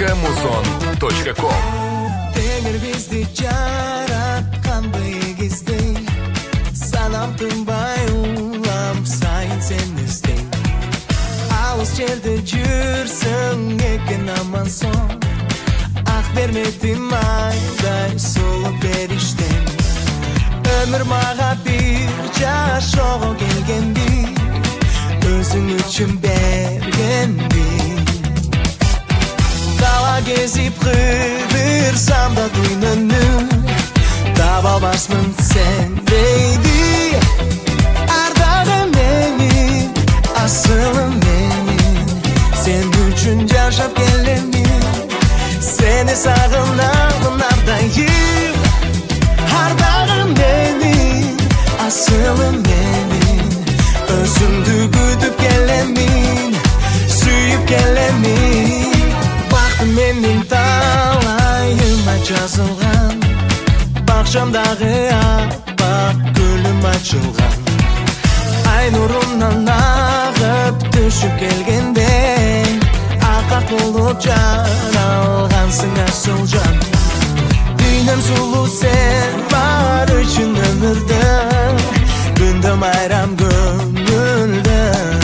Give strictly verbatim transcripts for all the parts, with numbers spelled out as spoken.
точка музон точка ком. Теңир бизди жараткан быйгизди, санам тынбай улам сайын сен издейм. Алыс жерде жүрсөң экен аман соң, ак бермедим айдай сулуу бериштем. Өмүр мага бир жашоого келгенди, өзүң үчүн бергенди. Дала кезип кыдырсам да дүйнөнү, таба албасмын сендейди. Ардагым менин, асылым менин, сен үчүн жашап келемин. Сени сагынамын ардайым. Ардагым менин, асылым менин, өзүңдү күтүп келемин, сүйүп келемин. Бактым менин талайыма жазылган, бакчамдагы аппак гүлүм ачылган. Ай нурунан агып түшүп келгенде, акак болуп жаралгансың асыл жан. Дүйнөм сулуу сен бар үчүн өмүрдө, күндө майрам көңүлдө.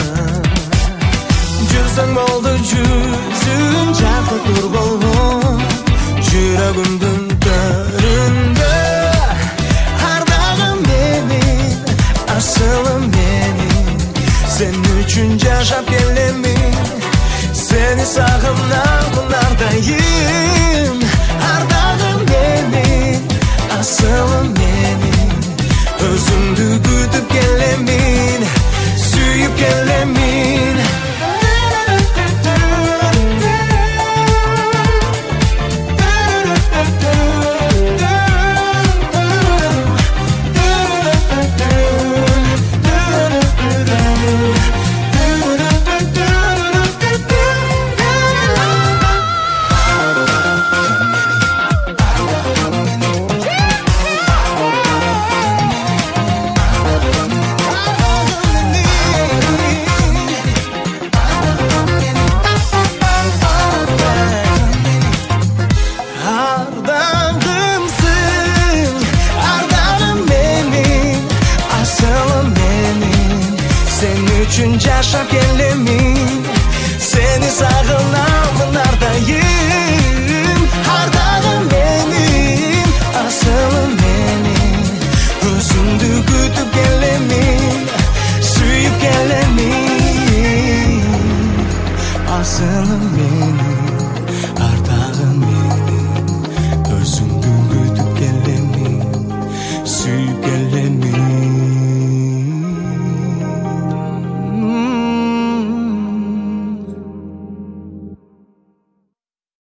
Жүрсөң болду жүзүң жаркы турголгон, жүрөгүмдүн төрүндө. Ардагым менин, асылым менин, сен үчүн жашап келемин. Сени сагынамын ардайым. Ардагым менин, асылым менин, өзүңдү күтүп келемин, сүйүп келемин. Üçün жашап келемин, сени сагынамын ардайым. Ардагым менин, асылым менин, өзүңдү күтүп келемин, сүйүп келемин. Асылым менин.